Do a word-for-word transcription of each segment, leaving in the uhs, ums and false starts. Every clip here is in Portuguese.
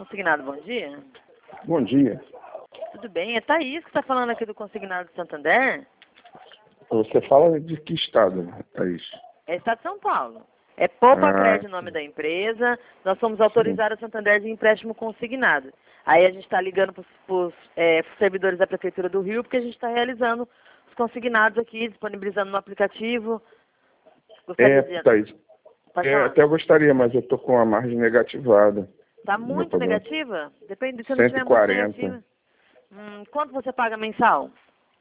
Consignado, bom dia. Bom dia. Tudo bem? É Thaís que está falando aqui do Consignado de Santander? Você fala de que estado, Thaís? É Estado de São Paulo. É Poupa Ah, Crédito o nome da empresa. Nós somos sim. autorizados a Santander de empréstimo consignado. Aí a gente está ligando para os é, servidores da Prefeitura do Rio, porque a gente está realizando os consignados aqui, disponibilizando no aplicativo. Gostaria É, de... Thaís, Pode é, falar. até eu gostaria, mas eu estou com a margem negativada. Está no meu muito problema. negativa? Depende, se não cento e tiver muito quarenta. negativa. Hum, quanto você paga mensal?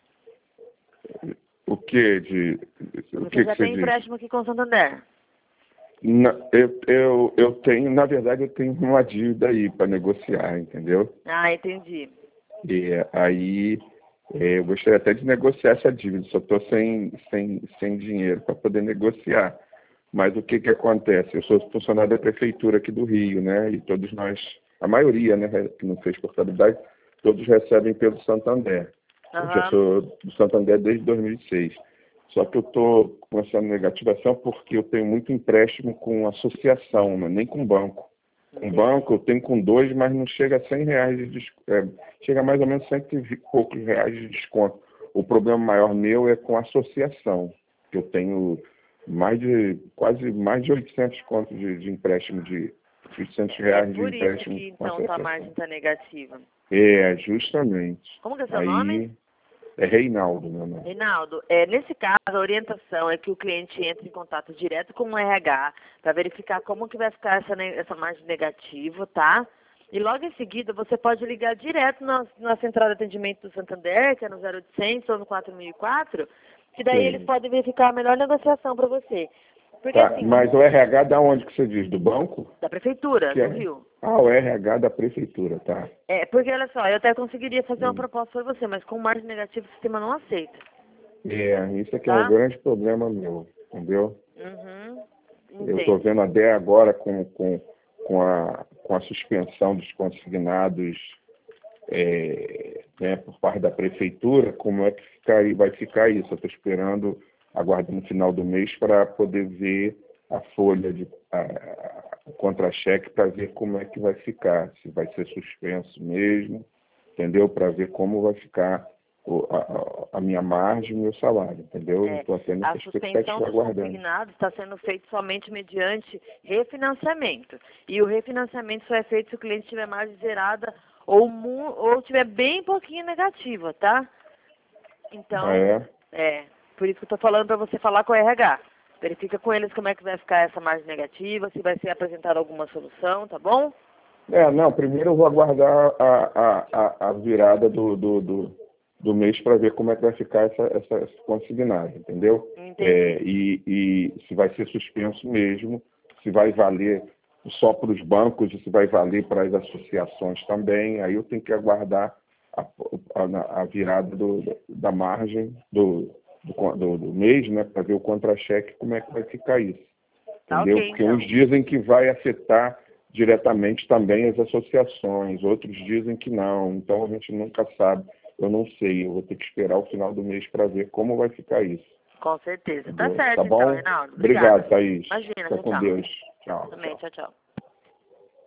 O que de... O Você que, já que você tem diz? empréstimo aqui com o Santander? Na, eu, eu, eu tenho, na verdade, eu tenho uma dívida aí para negociar, entendeu? Ah, entendi. E aí é, eu gostaria até de negociar essa dívida, só estou sem, sem, sem dinheiro para poder negociar. Mas o que que acontece? Eu sou funcionário da prefeitura aqui do Rio, né? E todos nós, a maioria, né, que não fez portabilidade, todos recebem pelo Santander. Eu já Aham. sou do Santander desde dois mil e seis. Só que eu estou com essa negativação porque eu tenho muito empréstimo com associação, né? Nem com banco. Com Entendi. banco eu tenho com dois, mas não chega a cem reais de desconto. É, chega a mais ou menos cento e poucos reais de desconto. O problema maior meu é com associação, que eu tenho mais de quase mais de oitocentos contos de, de empréstimo de oitocentos É reais de por isso empréstimo que com então sua margem associação. está negativa. É, justamente. Como que é seu nome? Aí é Reinaldo, meu nome. Reinaldo, é, nesse caso a orientação é que o cliente entre em contato direto com o R H para verificar como que vai ficar essa, ne- essa margem negativa, tá? E logo em seguida você pode ligar direto na, na central de atendimento do Santander, que é no zero oitocentos ou no quatro mil e quatro, que daí eles Sim. podem verificar a melhor negociação para você. Porque Tá, assim, mas o R H da onde que você diz? Do banco? da prefeitura Que do é... Rio. Ah, o R H da prefeitura, tá. É, porque olha só, eu até conseguiria fazer uma Hum. proposta para você, mas com margem negativa o sistema não aceita, É, isso aqui é um tá? grande problema meu, entendeu? Uhum. Eu estou Entendo. vendo até agora com, com, com, a, com a suspensão dos consignados é, né, por parte da prefeitura, como é que fica, aí- vai ficar isso. Eu estou esperando, aguardando no final do mês para poder ver a folha de a, a- o contra-cheque para ver como é que vai ficar, se vai ser suspenso mesmo, entendeu? Para ver como vai ficar o- a, a- a minha margem e o meu salário, entendeu? É, Estou até a nessa suspensão expectativa dos aguardando. consignados está sendo feita somente mediante refinanciamento. E o refinanciamento só é feito se o cliente tiver margem zerada ou, mu- ou tiver bem pouquinho negativa, tá? Ah, Então, é? é, por isso que eu estou falando para você falar com o R H. Verifica com eles como é que vai ficar essa margem negativa, se vai ser apresentada alguma solução, tá bom? É, não, primeiro eu vou aguardar a, a, a, a virada do, do, do, do mês para ver como é que vai ficar essa, essa, essa consignada, entendeu? Entendi. É, e, e se vai ser suspenso mesmo, se vai valer só para os bancos e se vai valer para as associações também, aí eu tenho que aguardar a, a, a virada do, da margem do, do, do, do mês, né, para ver o contra-cheque, como é que vai ficar isso. Tá Entendeu? ok, Porque então. uns dizem que vai afetar diretamente também as associações, outros dizem que não, então a gente nunca sabe, eu não sei, eu vou ter que esperar o final do mês para ver como vai ficar isso. Com certeza. Tá Entendeu? certo, Tá então, bom? Reinaldo. Obrigada. Obrigado, Thaís. Imagina, Fica tchau, com tchau. Deus. Tchau, Também, tchau. tchau, tchau.